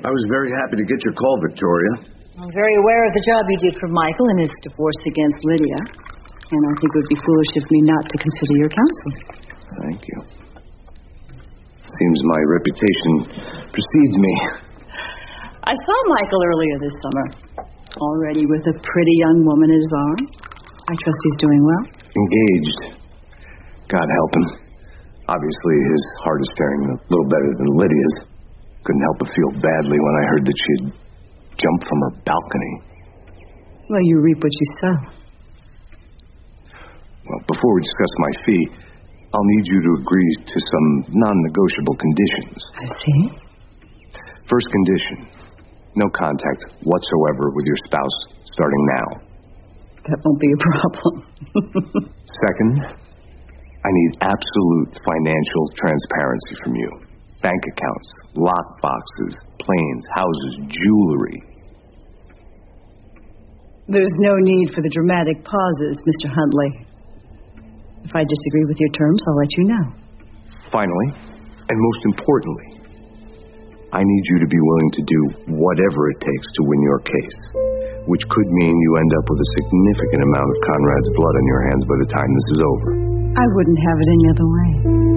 I was very happy to get your call, Victoria. I'm very aware of the job you did for Michael in his divorce against Lydia. And I think it would be foolish of me not to consider your counsel. Thank you. Seems my reputation precedes me. I saw Michael earlier this summer, already with a pretty young woman in his arms. I trust he's doing well. Engaged. God help him. Obviously, his heart is faring a little better than Lydia's. Couldn't help but feel badly when I heard that she had jumped from her balcony. Well, you reap what you sow. Well, before we discuss my fee, I'll need you to agree to some non-negotiable conditions. I see. First condition, no contact whatsoever with your spouse starting now. That won't be a problem. Second, I need absolute financial transparency from you. Bank accounts, lock boxes, planes, houses, jewelry. There's no need for the dramatic pauses, Mr. Huntley. If I disagree with your terms, I'll let you know. Finally, and most importantly, I need you to be willing to do whatever it takes to win your case, which could mean you end up with a significant amount of Conrad's blood on your hands by the time this is over. I wouldn't have it any other way.